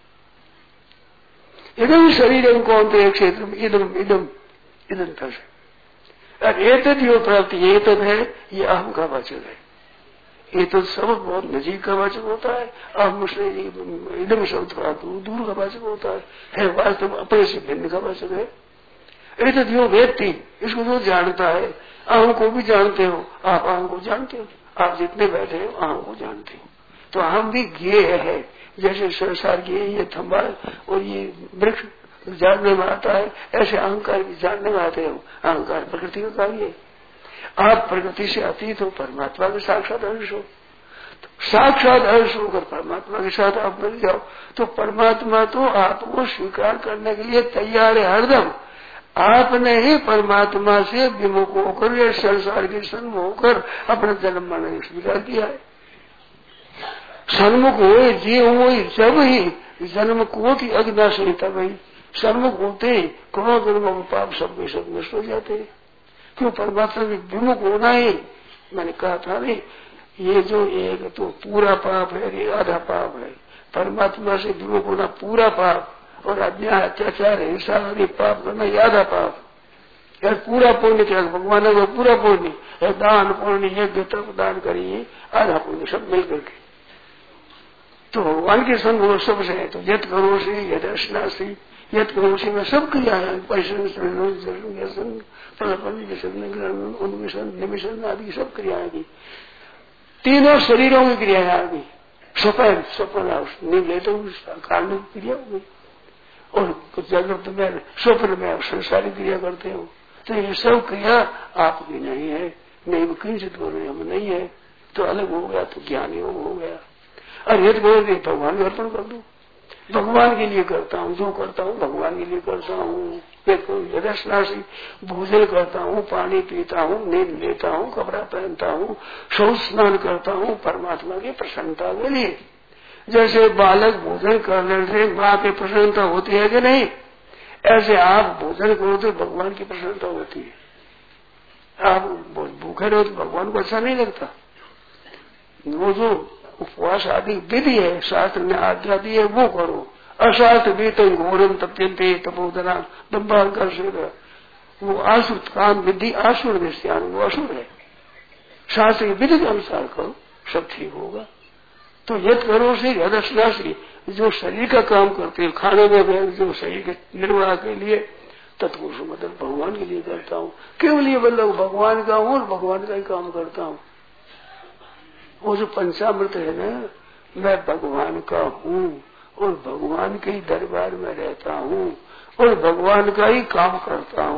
इदम शरीर कौन थे क्षेत्र में, इदम इदम इदंता से। और एतद यो प्राप्ति, ये तद है, ये अहम का वाचक है। ये तो सब बहुत नजीक का वाचक होता है, अहम से इदम शब्द थोड़ा दूर दूर का वाचक होता है, है वास्तव अपने से भिन्न का वाचक है। एतद यो व्यक्ति, इसको जो जानता है, अहम को भी जानते हो, आप अहम को जानते हो, आप जितने बैठे हो अहम को जानते हो। तो अहम भी ज्ञेय है, जैसे संसार ज्ञेय, ये थंबा और ये वृक्ष जानने में आता है, ऐसे अहंकार भी जानने में आते हो। अहंकार प्रकृति का कार्य है। आप प्रकृति से अतीत हो, परमात्मा के साक्षात अंश हो, तो साक्षात अंश होकर परमात्मा के साथ आप मिल जाओ, तो परमात्मा तो आपको स्वीकार करने के लिए तैयार है हरदम। आपने ही परमात्मा से विमुख होकर या संसार के सन्मुख होकर अपना जन्म मरण स्वीकार किया है। सन्मुख हुए जीव हुए जब ही जन्म को की अज्ञास हुई, तब ही सन्मुख होते ही करोड़ जन्मों पाप सब के सब नष्ट हो जाते हैं। क्यों? परमात्मा के विमुख होना ही, मैंने कहा था नहीं, ये जो एक तो पूरा पाप है, ये आधा पाप है। परमात्मा से विमुख होना पूरा पाप, और अन्याय अत्याचार हिंसा आदि पाप करना ये आधा पाप। यार पूरा पुण्य क्या, भगवान का पूरा पुण्य है, दान पुण्य यज्ञ तप दान करिए, आधा पुण्य सब मिल करके। तो भगवान के संग वो सबसे है, तो यद करोषि यद अश्नासी यद करोषि में सब क्रिया है, उन्मिशन निमिशन आदि सब क्रियाएं की, तीनों शरीरों की क्रियाएं आ गई। स्वपन स्वप्न नींद लेते हुए कारण की क्रिया हो गई, और जागृत में स्वप्न में संसारिक क्रिया करते हो। तो ये सब क्रिया आपकी नहीं है, नहीं किंचित बोले हम नहीं है, तो अलग हो गया, तो ज्ञान योग हो गया। और यदि बोले भगवान को अर्पण कर दो, भगवान के लिए करता हूँ, जो करता हूँ भगवान के लिए करता हूँ। यदस्नासी भोजन करता हूँ, पानी पीता हूँ, नींद लेता हूँ, कपड़ा पहनता हूँ, शौच स्नान करता हूँ, परमात्मा की प्रसन्नता के लिए। जैसे बालक भोजन करने से माँ की प्रसन्नता होती है कि नहीं, ऐसे आप भोजन करो तो भगवान की प्रसन्नता होती है। आप भूखे रहो तो भगवान को अच्छा नहीं लगता। वो जो उपवास आदि विधि है, शास्त्र ने आज्ञा दी है, वो करो। अशास्त्र भी तो घोरम तप्यंते तपोधना दम्भाकर से, वो आसुर काम विधि आसुर निश्चयान, वो असुर है। शास्त्र की विधि के अनुसार करो, सब ठीक होगा। तो यद करो से यदस्नासी, जो शरीर का काम करते हैं, खाने में जो शरीर के निर्वाह के लिए, तत्पुरुष मतलब भगवान के लिए करता हूँ। केवल ये मतलब भगवान का हूँ और भगवान का ही काम करता हूँ। वो जो पंचामृत है ना, मैं भगवान का हूँ और भगवान के ही दरबार में रहता हूँ और भगवान का ही काम करता हूँ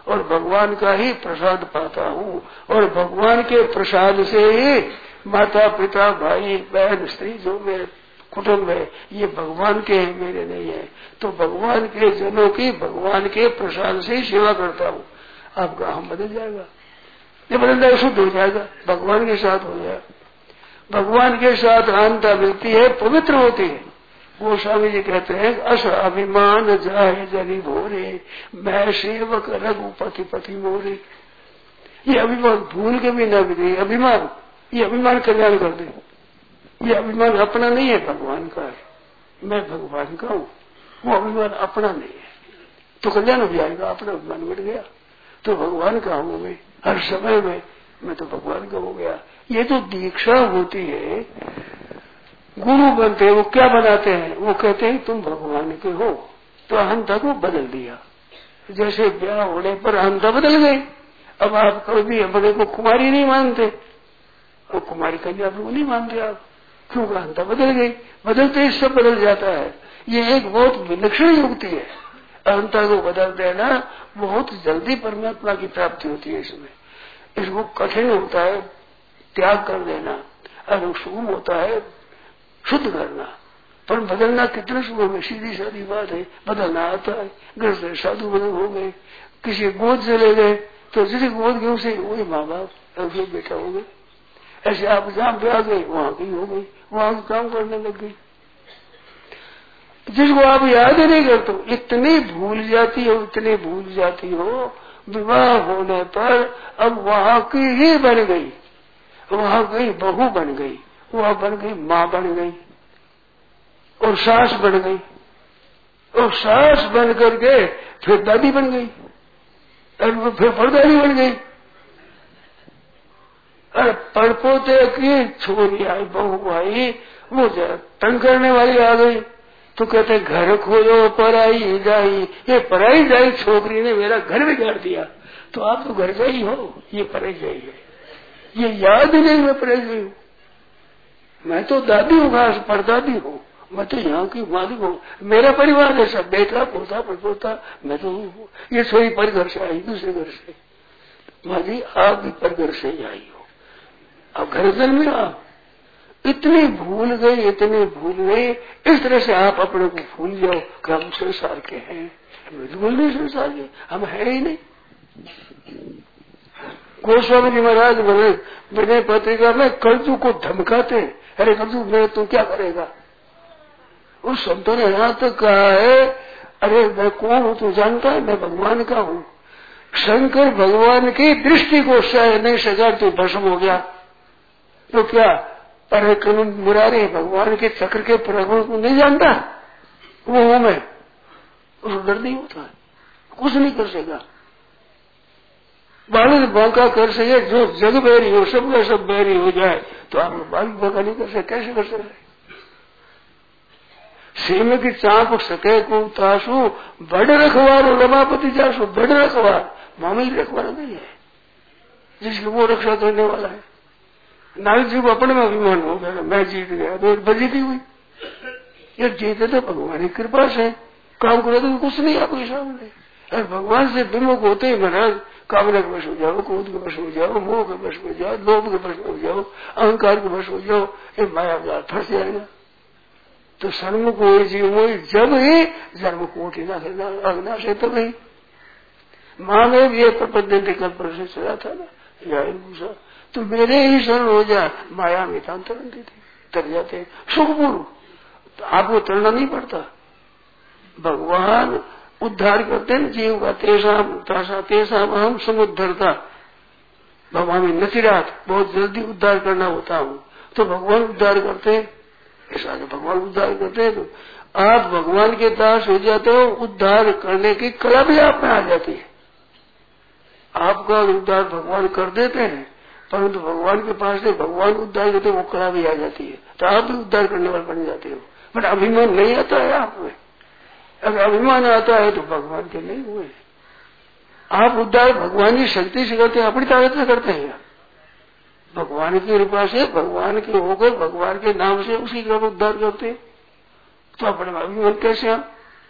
और भगवान का ही प्रसाद पाता हूँ, और भगवान के प्रसाद से ही माता पिता भाई बहन स्त्री जो मेरे कुटुंब है ये भगवान के हैं, मेरे नहीं है। तो भगवान के जनों की भगवान के प्रसाद से ही सेवा करता हूँ। आपका हम बदल जाएगा, ये बदल जाएगा, शुद्ध हो जाएगा, भगवान के साथ हो जाएगा। भगवान के साथ आनता मिलती है, पवित्र होती है। वो स्वामी जी कहते हैं अस अभिमान जाए जरी भोरे, मैं सेवक रघुपति पति मोरे। ये अभिमान भूल के भी न भी अभिमान, ये अभिमान कल्याण कर दे। ये अभिमान अपना नहीं है, भगवान का है। मैं भगवान का हूँ, वो अभिमान अपना नहीं है, तो कल्याण हो जाएगा। अपना अभिमान मिट गया तो भगवान का हूँ मैं, हर समय में मैं तो भगवान का हो गया। ये जो दीक्षा होती है, गुरु बनते हैं, वो क्या बनाते हैं? वो कहते हैं तुम भगवान के हो, तो अहंता को बदल दिया। जैसे ब्याह होने पर अहंता बदल गई। अब आप कभी अपने को कुमारी नहीं मानते, और कुमारी कन्या को नहीं मानते आप, क्योंकि अहंता बदल गई। बदलते ही सब बदल जाता है। ये एक बहुत विलक्षण युक्ति है। अहंता को बदल देना, बहुत जल्दी परमात्मा की प्राप्ति होती है। इसमें इसको कठिन होता है त्याग कर देना, और सुगम होता है शुद्ध करना। पर बदलना कितना सुगम है, सीधी सादी बात है। बदलना आता है। घर से साधु बदल हो गए, किसी गोद से ले गए, तो जिसे गोद गए उसे वही माँ बाप ऐसे बेटा हो गए। ऐसे आप जहाँ पे आ गए वहां की हो गई, वहां काम करने लग गई। जिसको आप याद ही नहीं करते, इतनी भूल जाती हो, इतनी भूल जाती हो, विवाह होने पर अब वहां की ही बन गई, वहां गई बहू बन गई, वहां बन गई माँ बन गई, और सास बन गई, और सास बन करके फिर दादी बन गई, और फिर परदादी बन गई। अरे पड़पोते की छोरी आई, बहू आई, वो तंग करने वाली आ गई, तो कहते घर खोलो पराई जाई। ये पराई जाई छोकरी ने मेरा घर बिगाड़ दिया। तो आप तो घर जाई हो, ये पराई जाई है। ये याद ही नहीं मैं पराई गई हूँ, मैं तो दादी हूँ, घास परदादी हूँ, मैं तो यहाँ की मालिक हूँ। मेरा परिवार है सब, बेटा पोता पड़पोता, मैं तो हूँ। ये सोई पर घर से आई, दूसरे घर से। माली आप भी पर घर से ही आई हो, अब घर जन्मे आप। इतनी भूल गई, इतनी भूल गई। इस तरह से आप अपने को भूल जाओ कि हम संसार के हैं। बिल्कुल नहीं संसार के, हम है ही नहीं। गोस्वामी जी महाराज बोले विनय पत्रिका में कलजू को धमकाते, अरे कलजू मैं तू क्या करेगा? उस संतों ने यहाँ तक कहा है, अरे मैं कौन हूँ तू जानता है? मैं भगवान का हूँ। शंकर भगवान की दृष्टि को सह नहीं सका तो भस्म हो गया। तो क्या पर कानून मुरारे भगवान के चक्र के प्रगुण को नहीं जानता? वो हूं मैं, उसको डर नहीं होता, कुछ नहीं कर सकेगा। बालक बांका कर सके, जो जग बैरी हो सब का सब बैरी हो जाए, तो आप बालक बांका नहीं कर सके, कैसे कर सकते? सीम की चाप सके को तासु बड़ रखवार रमापति जासु, बड़ रखवार मामूली रखवार नहीं है, जिसकी वो रक्षा करने वाला है। नारद जी को अपने में अभिमान हो गया, मैं जीत गया, तो बजीती हुई। ये जीते तो भगवान की कृपा से, काम करे तो कुछ नहीं आपके सामने। अरे भगवान से विमुख होते ही महाराज कामना के वश हो जाओ, क्रोध के वश हो जाओ, मोह के वश हो जाओ, लोभ के वश हो जाओ, अहंकार के वश हो जाओ, ये माया जाल फंस जाएगा। तो सन्मुख हो जीव हो जब ही जन्म कोटि अग्ना से तब ही माँ में ये प्रपद्य कल पर से चला था ना, या तो मेरे ही शरण हो जाए, माया में तरंती थी, तर जाते सुखपूर्व। तो आपको तरना नहीं पड़ता, भगवान उद्धार करते हैं जीव का। तेसाम तासा तेसाम हम समुद्धरता, भगवान में नचिरात, बहुत जल्दी उद्धार करना होता हूँ, तो भगवान उद्धार करते हैं। ऐसा भगवान उद्धार करते हैं, तो आप भगवान के दास हो जाते हो, उद्धार करने की कला भी आप में आ जाती है। आपका उद्धार भगवान कर देते हैं, परंतु भगवान के पास से भगवान उद्धार करते वो कला भी आ जाती है, तो आप भी उद्धार करने वाले बन जाते हो। बट अभिमान नहीं आता है आप में। अगर अभिमान आता है तो भगवान के नहीं हुए। आप उद्धार भगवान की शक्ति से करते हैं, अपनी ताकत से करते हैं। भगवान की कृपा से, भगवान के होकर, भगवान के नाम से उसी का उद्धार करते हैं, तो अपने अभिमान कैसे आप?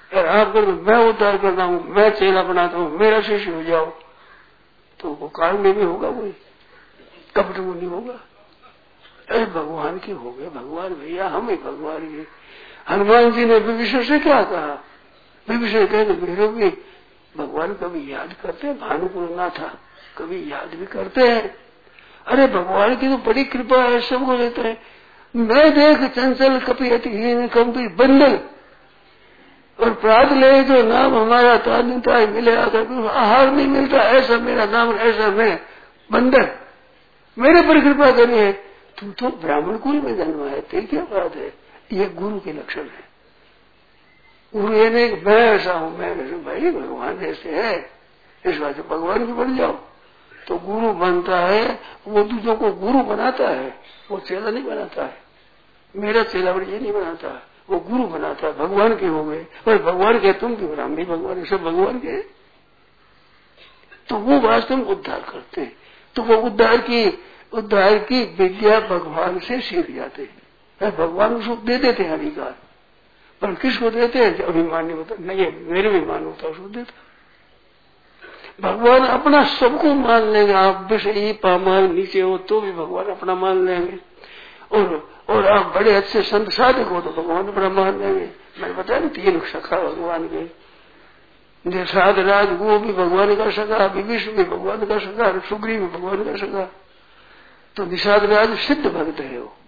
और आप कर मैं उद्धार करता हूँ, मैं चेला बनाता हूँ, मेरा शिष्य हो जाओ, तो वो काल में भी होगा, कोई कपट वो नहीं होगा। अरे भगवान की हो गए, भगवान भैया हम ही भगवान के। हनुमान जी ने विभीषण से क्या कहा? विभीषण कहते मेरे भी भगवान कभी याद करते हैं, भानुकुल ना था कभी याद भी करते हैं। अरे भगवान की तो बड़ी कृपा है, सबको देते हैं। मैं देख चंचल कपिहीन कंपी बंदल और प्रात ले जो नाम हमारा तानिता मिले, अगर आहार नहीं मिलता ऐसा मेरा नाम, ऐसा मैं बंदर, मेरे पर कृपा करी है। तू तो ब्राह्मण कुल में जन्म है, तेरी क्या बात है? ये गुरु के लक्षण है। गुरु ये नहीं मैं ऐसा हूं, मैं ऐसा, भाई भगवान ऐसे है, इस बात से भगवान भी बन जाओ। तो गुरु बनता है वो दूसरों को गुरु बनाता है, वो चेला नहीं बनाता है। मेरा चेला ये नहीं बनाता है, वो गुरु बनाता है। भगवान के हो गए, और भगवान के तुम क्यों राम नहीं भगवान, सब भगवान के। तो वो वास्तव में उद्धार करते हैं। तो वो उद्धार की उद्धार की विद्या भगवान से सीख जाते हैं। भगवान उसको दे देते हैं अधिकार, पर किसको देते हैं? अभिमान नहीं होता, नहीं मेरे अभिमान होता उसको देता। भगवान अपना सबको मान लेंगे। आप विषयी पामाल नीचे हो तो भी भगवान अपना मान लेंगे, और और आप बड़े अच्छे संत साधक हो तो भगवान अपना मान लेंगे। मैंने बताया ना तीन सखा भगवान के, निषाद राज वो भी भगवान का सखा, विभीषण भी भगवान का सखा, सुग्रीव भी भगवान का सखा। तो निषाद राज सिद्ध भक्त है वो,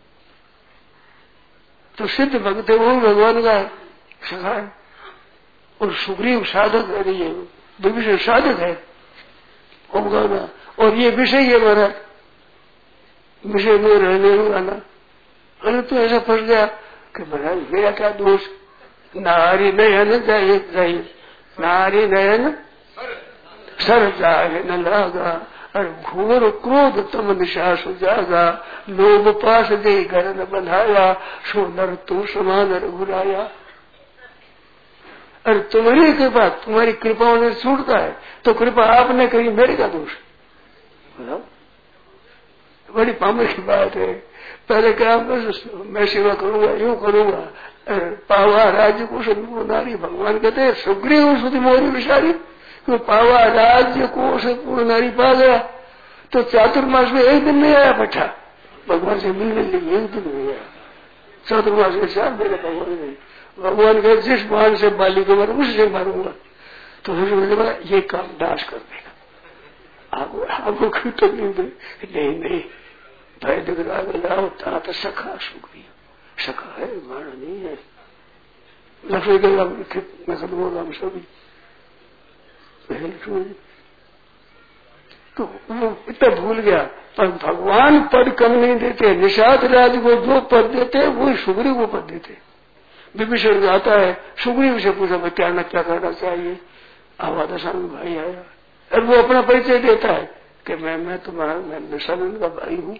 तो सिद्ध भक्त है वो भी भगवान का सखा है। और सुग्रीव साधक है, विभीषण साधक है भगवान। और ये विषय है महाराज, विषय में रहने वाला। अरे तो ऐसा फंस गया कि महाराज मेरा क्या दोष, नारी नयन जाए जाए, नारी नयन सर जाए न लागा, और घोर क्रोध तम निशा सुजागा, लोभ पास दे घर न बंधाया, सो नर तू समान रघुराया। अरे तुम्हारी कृपा, तुम्हारी कृपा ने छूटता है, तो कृपा आपने करी, मेरे का दोष? बड़ी पामर की बात है। पहले क्या मैं सेवा करूंगा, यूं करूंगा, पावा राज्य को नारी, भगवान कहते हैं सुग्रीव सुधि मोरी विचारी, तो पावा राज्य को पूर्ण नारी पा गया। तो चातुर्मास में एक दिन नहीं आया पट्टा भगवान से मिलने के लिए, एक दिन नहीं आया। चातुर्मास में चार महीने भगवान ने, भगवान कहे जिस बाण से बाली को मारूंगा उससे मारूंगा। तो मैंने बोला ये काम दास कर देगा, आपको आपको क्यों तकलीफ दे? नहीं नहीं भाई दिखला लाओ ता तो सखा सुग्रीव, सखा है मारा नहीं है। लक्ष्मी के नकल बोला हम सभी, तो वो इतना भूल गया। पर भगवान पद कम नहीं देते, निषाद राज को जो पद देते हैं वही सुग्रीव को पद देते। विभीषण आता है, सुग्रीव से पूछा मैं क्या न क्या करना चाहिए, आवा दशानंद भाई आया, और वो अपना परिचय देता है कि मैं मैं तुम्हारा मैं दशानंद का भाई हूँ।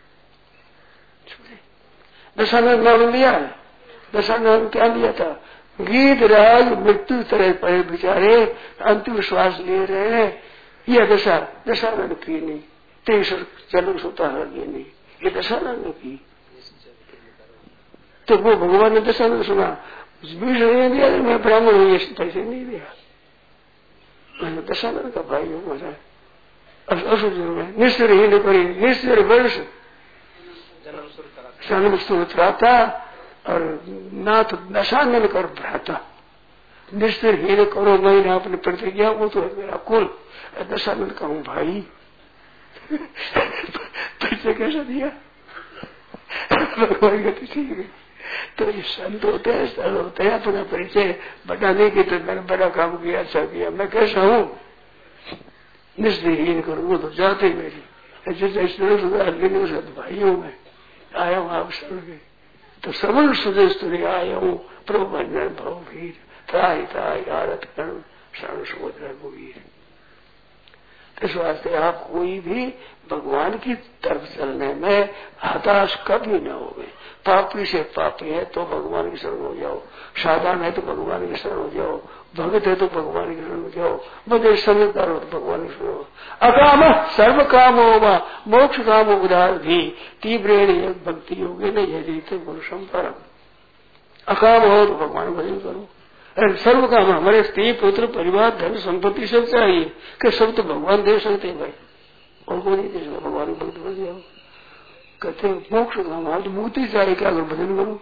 दशानंद नाम लिया है, दशानंद क्या लिया था? गीत राज मृत्यु तरह पड़े बेचारे, अंतिम श्वास ले रहे हैं, यह दशा दशानंद की नहीं, तेईस जन्म सोता है ये नहीं, ये दशानंद की। तो वो भगवान ने दशानंद सुना, नहीं दिया, मैं ब्राह्मण हूँ, ये पैसे नहीं दिया, मैंने दशानंद का भाई हूँ महाराज। असुर में निश्चर ही नहीं करी, निश्चर वर्ष जन्म सुत्राता और नाथ दशानंद कर भ्राता, निश्चर हीन करो मैंने अपने प्रतिज्ञा, वो तो है मेरा कुल, दशानंद का हूँ भाई। परिचय कैसा दिया भगवान कहते ठीक है। तो ये संत होते हैं, सर होते हैं, अपना परिचय बताने की, तो मैंने बड़ा काम किया, अच्छा किया, मैं कैसा हूँ निश्चयहीन करूँ तो जाते मेरी जैसे सुधार भाई हूँ, मैं आया हूँ आप सुन तो समन सुधे स्तुरी आया हूँ, प्रभु भंजन भव भीर त्राही त्राही आरत कर्ण शरण सुभद्र रघुवीर। इस वास्ते आप कोई भी भगवान की तरफ चलने में हताश कभी न हो गए। पापी से पापी है तो भगवान की शरण हो जाओ, साधारण है तो भगवान की शरण हो जाओ, भगत है तो भगवान की शरण हो जाओ, बड़े समझदार हो तो भगवान की शरण हो। अकाम सर्व काम होगा मोक्ष काम उदार भी तीव्र भक्ति योगी न यदि गुरु संपरम। अकाम हो तो भगवान भजन करो, अरे सर्व काम हमारे स्त्री पुत्र परिवार धन संपत्ति सब चाहिए कि सब तो भगवान दे सकते हैं भाई, और कोई नहीं दे सकता। भगवान को भक्त बन जाओ, कहते मोक्ष काम आज मुक्ति चाहिए, क्या करो भजन करो,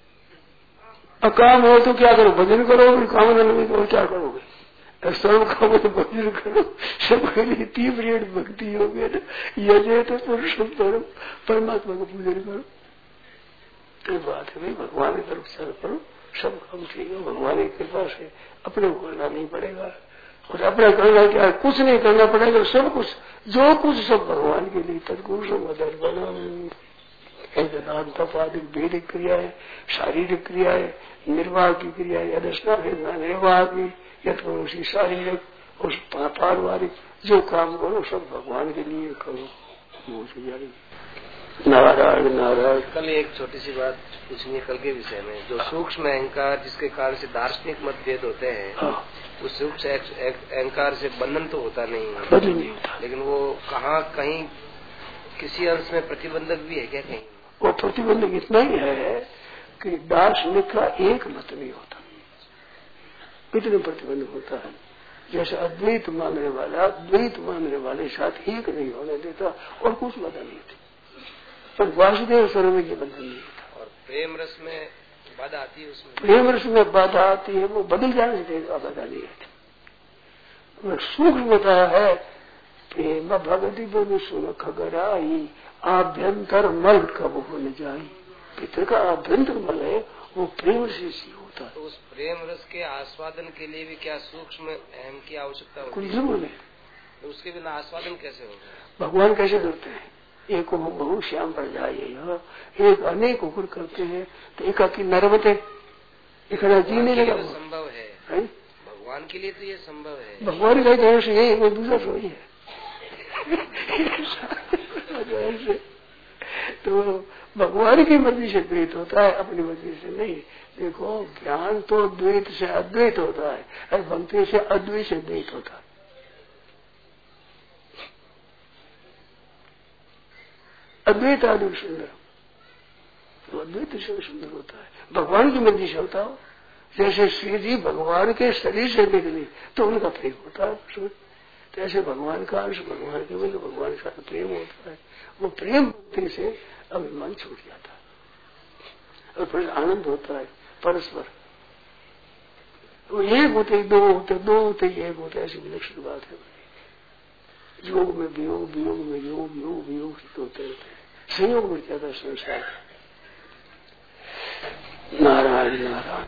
अकाम हो तो क्या करो भजन करो, फिर कामना नहीं करो क्या करोगे, सर्व काम तो भजन करो, सबके लिए तीव्र भक्ति हो गया ना, यह तो पुरुषोत्तम परमात्मा को पूजन करो। तो बात है भाई भगवान की तरफ से करो, सब काम ठीक है, भगवान की कृपा से अपने को करना नहीं पड़ेगा, और अपना करना क्या कुछ नहीं करना पड़ेगा, सब कुछ जो कुछ सब भगवान के लिए तत्कुश दान तप आदि वैदिक क्रियाएं, शारीरिक क्रियाएं, निर्वाह की क्रियाएं, अदस्ना निर्वाह की यथोषी शारीरिक और पारिवारिक जो काम करो सब भगवान के लिए करो। नारायण नारायण। कल एक छोटी सी बात पूछनी है कल के विषय में, जो सूक्ष्म अहंकार जिसके कारण से दार्शनिक मतभेद होते हैं, हाँ। उस सूक्ष्म अहंकार से बंधन तो होता नहीं है, बंधन नहीं होता, लेकिन वो कहाँ कहीं किसी अंश में प्रतिबंधक भी है क्या? कहीं वो प्रतिबंधक इतना ही है कि दार्शनिक का एक मत नहीं होता, इतने प्रतिबंधक होता है। जैसे अद्वैत मानने वाला द्वैत मानने वाले साथ एक नहीं होने देता और कुछ बाधा नहीं थी, पर वासुदेव स्वरूप के बंधन नहीं होता। और प्रेम रस में बाधा आती है, उसमें प्रेम रस में बाधा आती है, वो बदल जाने से बाधा नहीं आती। वो सूक्ष्मता है प्रेम भगवती बोलो सुन खगराई आभ्यंतर मल कब हो न जाए, पितर का आभ्यंतर मल है वो प्रेम से सी होता है। तो उस प्रेम रस के आस्वादन के लिए भी क्या सूक्ष्म अहम की आवश्यकता होती है? जरूर है। तो उसके बिना आस्वादन कैसे होगा? भगवान कैसे करते हैं? एक बहु श्याम पर जाइए, एक अनेक उग्र करते हैं, तो एक की नरवते इकड़ा जी नहीं लगा। संभव है, है भगवान के लिए तो ये संभव है। भगवान का तरह से यही वो दूसरा सो ही है तो भगवान की मर्जी से द्वैत होता है, अपनी मर्जी से नहीं। देखो ज्ञान तो द्वैत से अद्वैत होता है और भक्ति से अद्वैत से द्वैत होता है। अद्वैत आदि सुंदर, तो अद्वैत से सुंदर होता है, भगवान की मर्जी से होता हो। जैसे श्री जी भगवान के शरीर से निकले तो उनका प्रेम होता है, तो ऐसे भगवान का अंश भगवान के मतलब भगवान का प्रेम होता है। वो प्रेम भक्ति से अभिमान छूट जाता है और फिर आनंद होता है परस्पर। वो एक होते दो होते दो होते एक होते, ऐसी विलक्षण बात है। योग में वियोग, वियोग में योग, योग वियोग होते रहते हैं, संयोग बढ़ जाता है संसार। नारायण नारायण।